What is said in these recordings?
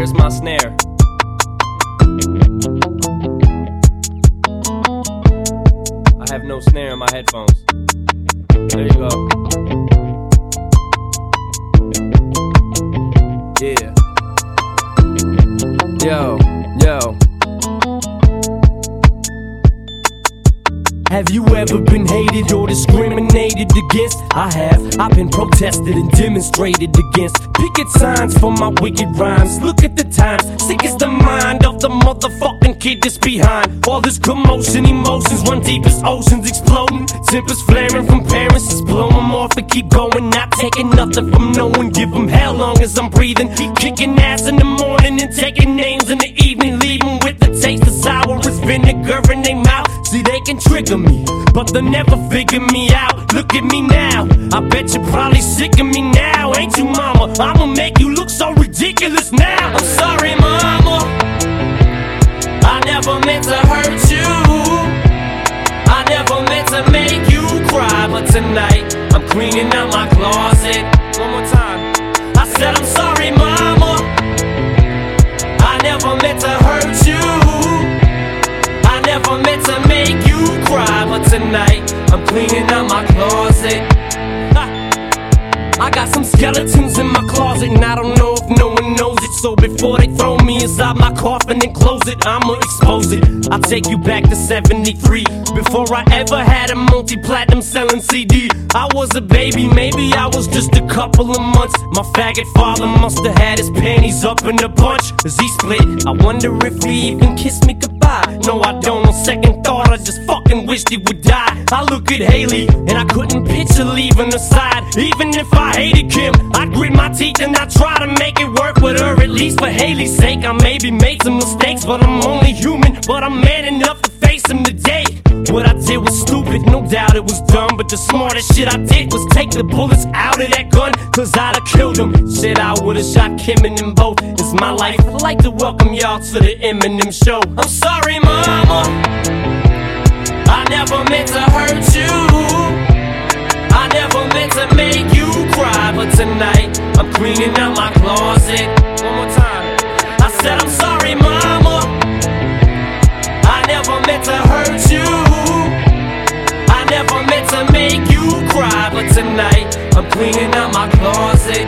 Where's my snare? I have no snare in my headphones. There you go. Yeah. Yo. Have you ever been hated or discriminated against? I have. I've been protested and demonstrated against. Picket signs for my wicked rhymes. Look at the times. Sick is the mind of the motherfucking kid that's behind all this commotion. Emotions run deep as oceans exploding. Tempers flaring from parents. Just blow them off and keep going. Not taking nothing from no one. Give them hell long as I'm breathing. Keep kicking ass in the morning and taking names in the evening. Leaving with the taste of sour as vinegar in their mouth. See, they can trigger me, but they'll never figure me out. Look at me now, I bet you're probably sick of me now. Ain't you, mama? I'ma make you look so ridiculous now. I'm sorry, mama, I never meant to hurt you. I never meant to make you cry. But tonight, I'm cleaning out my closet. One more time. I said I'm sorry, mama, I never meant to hurt you. I never meant to make you cry, but tonight I'm cleaning out my closet. I got some skeletons in my closet, and I don't know if no one knows it. So before they throw me inside my coffin and close it, I'ma expose it. I'll take you back to 73, before I ever had a multi-platinum selling CD. I was a baby, maybe I was just a couple of months. My faggot father must have had his panties up in a bunch. As he split, I wonder if he even kissed me goodbye. No, I don't. On second thought, I just fucking wished he would die. I look at Haley, and I couldn't picture leaving her side. Even if I hated Kim, I grit my teeth and I try to make it work with her. At least for Haley's sake, I maybe made some mistakes, but I'm only human. But I'm man enough to face them today. What I did was stupid, no doubt it was dumb, but the smartest shit I did was take the bullets out of that gun, cause I'd have killed them. Shit, I would've shot Kim and them both. It's my life. I'd like to welcome y'all to the Eminem show. I'm sorry, mama, I never meant to hurt you. I never meant to make you cry, but tonight I'm cleaning out my closet. One more time. I said I'm sorry, mama, I never meant to hurt you. I never meant to make you cry, but tonight I'm cleaning out my closet.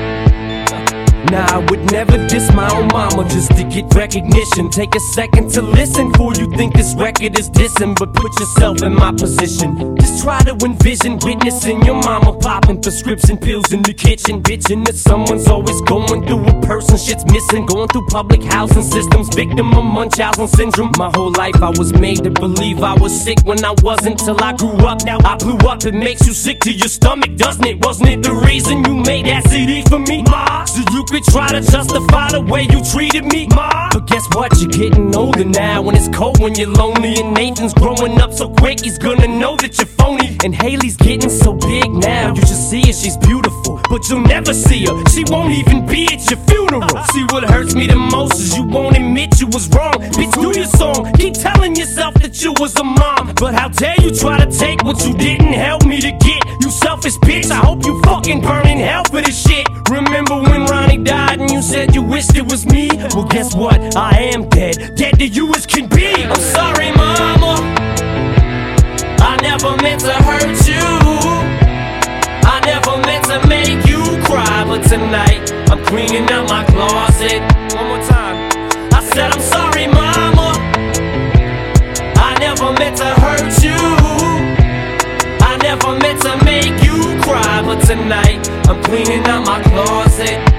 Nah, I would never diss my own mama just to get recognition. Take a second to listen before you think this record is dissing, but put yourself in my position. Just try to envision witnessing your mama popping prescription pills in the kitchen, bitching that someone's always going through a person shit's missing. Going through public housing systems, victim of Munchausen syndrome. My whole life I was made to believe I was sick when I wasn't, till I grew up. Now I blew up. It makes you sick to your stomach, doesn't it? Wasn't it the reason you made that CD for me, ma? So you could try to justify the way you treated me, ma. But guess what? You're getting older now, and it's cold when you're lonely. And Nathan's growing up so quick, he's gonna know that you're phony. And Haley's getting so big now, you just see her, she's beautiful, but you'll never see her. She won't even be at your funeral. See, what hurts me the most is you won't admit you was wrong. Bitch, do your song, keep telling yourself that you was a mom. But how dare you try to take what you didn't help me to get? You selfish bitch, I hope you fucking burn in hell for this shit. Remember when Ronnie died and you said you wished it was me? Well, guess what? I am dead, dead to you as can be. I'm sorry, mama, I never meant to hurt you. I never meant to make you cry, but tonight I'm cleaning out my closet. One more time. I said I'm sorry, mama, I never meant to hurt you. I never meant to make you cry, but tonight I'm cleaning out my closet.